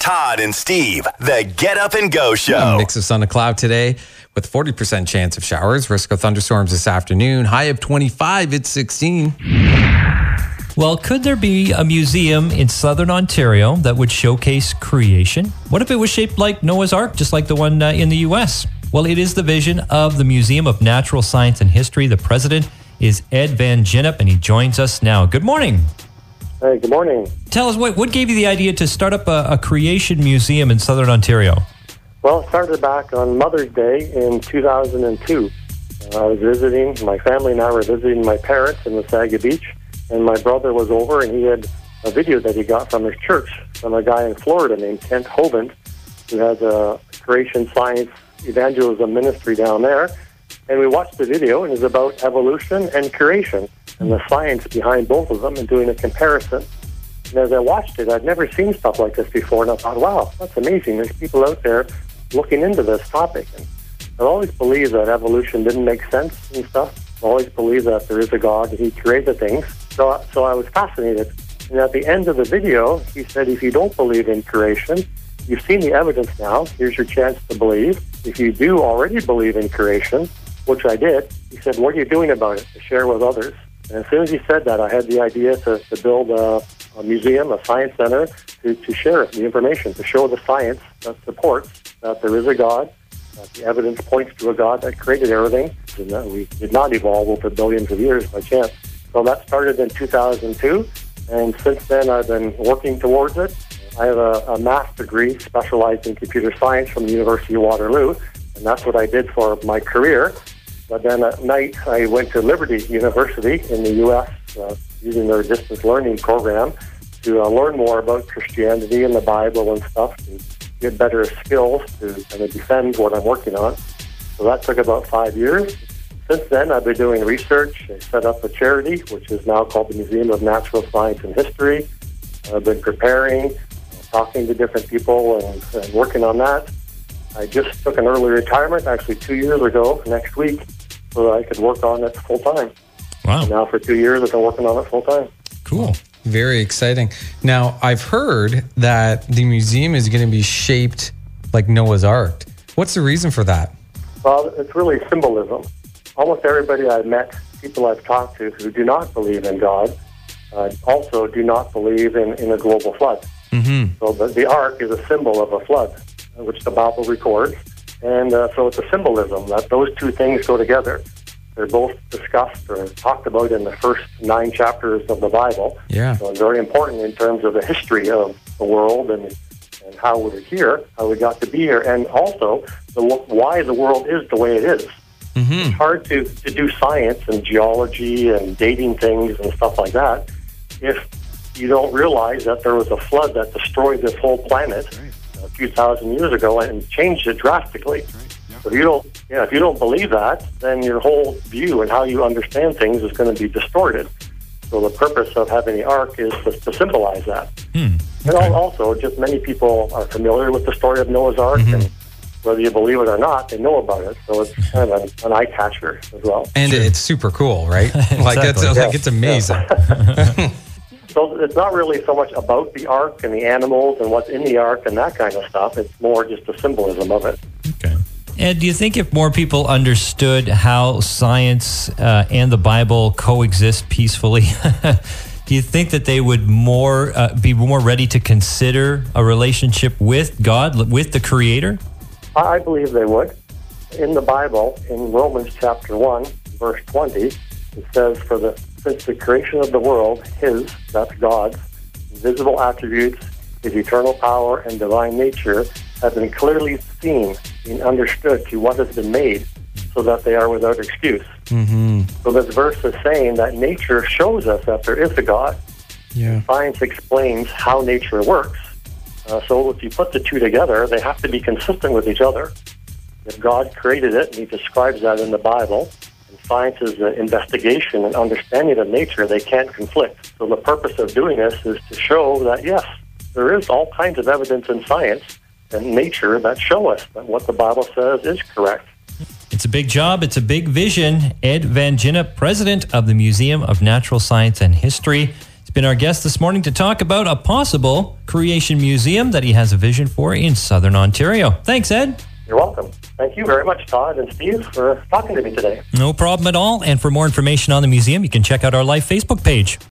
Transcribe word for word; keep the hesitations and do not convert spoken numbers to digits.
Todd and Steve, the Get Up and Go Show. A mix of sun and cloud today with forty percent chance of showers. Risk of thunderstorms this afternoon. High of twenty-five, it's sixteen. Well, could there be a museum in southern Ontario that would showcase creation? What if it was shaped like Noah's Ark, just like the one uh, in the U S? Well, it is the vision of the Museum of Natural Science and History. The president is Ed Van Gennep, and he joins us now. Good morning. Hey, good morning. Tell us, what, what gave you the idea to start up a, a creation museum in southern Ontario? Well, it started back on Mother's Day in two thousand two. Uh, I was visiting, my family and I were visiting my parents in Wasaga Beach, and my brother was over, and he had a video that he got from his church from a guy in Florida named Kent Hovind, who has a creation science evangelism ministry down there. And we watched the video, and it's about evolution and creation and the science behind both of them and doing a comparison. And as I watched it, I'd never seen stuff like this before, and I thought, wow, that's amazing. There's people out there looking into this topic. And I've always believed that evolution didn't make sense and stuff. I've always believed that there is a God, and he created things. So, so I was fascinated. And at the end of the video, he said, if you don't believe in creation, you've seen the evidence now. Here's your chance to believe. If you do already believe in creation, which I did, he said, what are you doing about it to share with others? And as soon as he said that, I had the idea to, to build a, a museum, a science center, to, to share the information, to show the science that supports that there is a God, that the evidence points to a God that created everything, and that we did not evolve over billions of years by chance. So that started in two thousand two, and since then I've been working towards it. I have a, a master's degree specialized in computer science from the University of Waterloo, and that's what I did for my career. But then at night, I went to Liberty University in the U S uh, using their distance learning program to uh, learn more about Christianity and the Bible and stuff, to get better skills to kind of defend what I'm working on. So that took about five years. Since then, I've been doing research. I set up a charity, which is now called the Museum of Natural Science and History. I've been preparing, talking to different people, and, and working on that. I just took an early retirement, actually two years ago, next week, so that I could work on it full-time. Wow. And now for two years, I've been working on it full-time. Cool. Very exciting. Now, I've heard that the museum is going to be shaped like Noah's Ark. What's the reason for that? Well, it's really symbolism. Almost everybody I've met, people I've talked to who do not believe in God, uh, also do not believe in, in a global flood. Mm-hmm. So the, the ark is a symbol of a flood, which the Bible records. And uh, so it's a symbolism that those two things go together. They're both discussed or talked about in the first nine chapters of the Bible. Yeah. So it's very important in terms of the history of the world and and how we're here, how we got to be here, and also the why the world is the way it is. Mm-hmm. It's hard to, to do science and geology and dating things and stuff like that if you don't realize that there was a flood that destroyed this whole planet a few thousand years ago and changed it drastically. So if you don't, yeah, if you don't believe that, then your whole view and how you understand things is going to be distorted. So the purpose of having the ark is to, to symbolize that. Hmm. And Okay. also, just many people are familiar with the story of Noah's Ark, Mm-hmm. and whether you believe it or not, they know about it. So it's kind of an, an eye catcher as well. And it's super cool, right? Like, it's, Exactly. like it's amazing. So it's not really so much about the ark and the animals and what's in the ark and that kind of stuff. It's more just the symbolism of it. Okay. And do you think if more people understood how science uh, and the Bible coexist peacefully, do you think that they would more uh, be more ready to consider a relationship with God, with the Creator? I believe they would. In the Bible, in Romans chapter one, verse twenty, it says, "For the since the creation of the world, His, that's God's, visible attributes, His eternal power and divine nature have been clearly seen and understood to what has been made, so that they are without excuse." Mm-hmm. So this verse is saying that nature shows us that there is a God. Yeah. Science explains how nature works. Uh, so if you put the two together, they have to be consistent with each other. If God created it, and He describes that in the Bible, and science is the investigation and understanding of nature, they can't conflict. So the purpose of doing this is to show that, yes, there is all kinds of evidence in science and nature that show us that what the Bible says is correct. It's a big job. It's a big vision. Ed Van Gennep, president of the Museum of Natural Science and History. been our guest this morning to talk about a possible creation museum that he has a vision for in Southern Ontario. Thanks, Ed. You're welcome. Thank you very much, Todd and Steve, for talking to me today. No problem at all. And for more information on the museum, you can check out our live Facebook page.